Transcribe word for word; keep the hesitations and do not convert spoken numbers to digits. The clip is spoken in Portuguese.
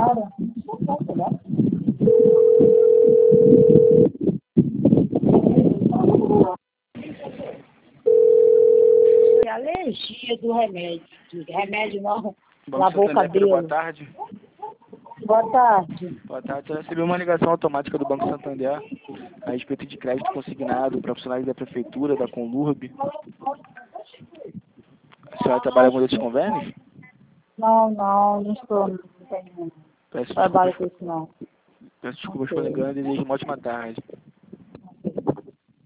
Claro. É alergia do remédio. Remédio não. Banco Lavou o Santander, cabelo. boa tarde. Boa tarde. Boa tarde. Eu recebi uma ligação automática do Banco Santander a respeito de crédito consignado para funcionários da Prefeitura, da Conlurb. A senhora trabalha com esses convênios? Não, não, não estou. Não tenho Peço trabalho desculpas, com isso, não. peço desculpas Ok. pelo engano e desejo uma ótima tarde.